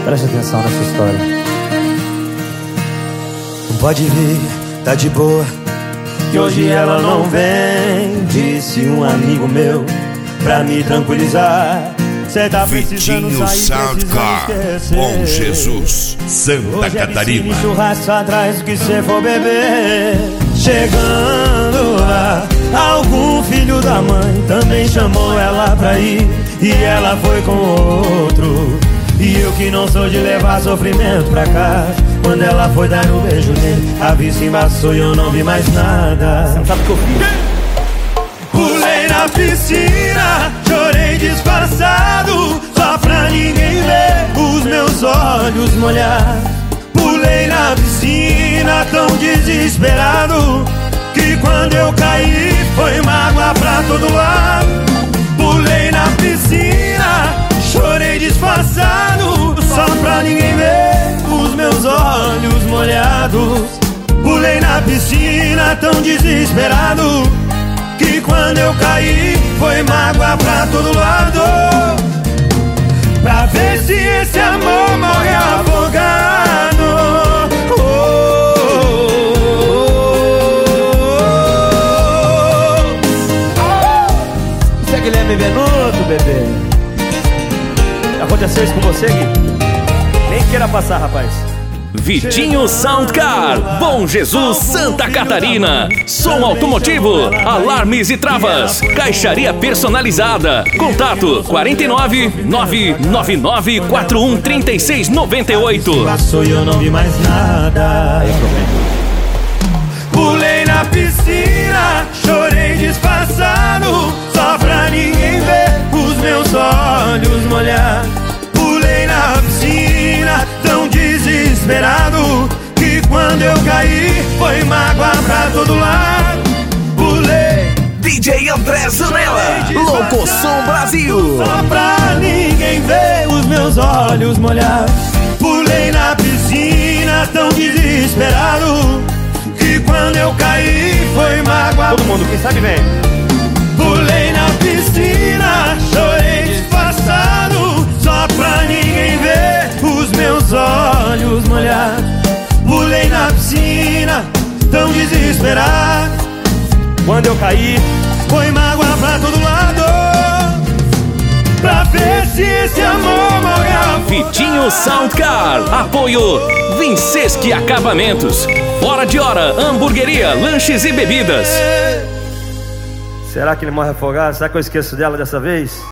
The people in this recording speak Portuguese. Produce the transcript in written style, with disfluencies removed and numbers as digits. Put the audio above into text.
Preste atenção nessa história. Pode vir, tá de boa, que hoje ela não vem. Disse um amigo meu pra me tranquilizar. Cê tá precisando Vitinho sair, Soundcar, Bom Jesus, Santa hoje Catarina. é churrasco atrás do que cê for beber. Chegando lá, algum filho da mãe também chamou ela pra ir, e ela foi com outro. E eu que não sou de levar sofrimento pra casa, quando ela foi dar um beijo nele, a vista embaçou e eu não vi mais nada. Você não sabe o que eu fiz? Pulei na piscina, chorei disfarçado, só pra ninguém ver os meus olhos molhados. Pulei na piscina tão desesperado, que quando eu caí foi mágoa pra todo lado. Pulei na piscina, chorei disfarçado, só pra ninguém ver os meus olhos molhados. Pulei na piscina tão desesperado, que quando eu caí foi mágoa pra todo lado. Pra ver se esse amor morre afogado. Oh, oh, oh. Isso é Guilherme Benuto, bebê. Aconteceu isso com você, Gui? Nem queira passar, rapaz. Vitinho Soundcar, Bom Jesus, Santa Catarina. Som automotivo, alarmes e travas, caixaria personalizada. Contato 49 999 41 36 98. Passou e eu não vi mais nada. Pulei na piscina, chorei disfarçado, só pra ninguém ver os meus olhos molhados. Pulei na piscina tão desesperado, que quando eu caí foi mágoa pra todo lado. Pulei, DJ André Zanella, Louco Som Brasil. só pra ninguém ver os meus olhos molhados. Pulei na piscina tão desesperado, que quando eu caí foi mágoa. Todo mundo, quem sabe vem. Pulei na piscina, chorei disfarçado, só pra ninguém ver os meus olhos molhados. Pulei na piscina, tão desesperado, Quando eu caí, foi mágoa pra todo lado. Pra ver se esse amor morre afogado. Vitinho Soundcar, apoio Vinsesque Acabamentos, Fora de Hora, hamburgueria, lanches e bebidas. será que ele morre afogado? Será que eu esqueço dela dessa vez?